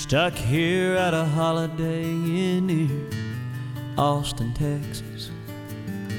stuck here at a Holiday Inn near Austin, Texas.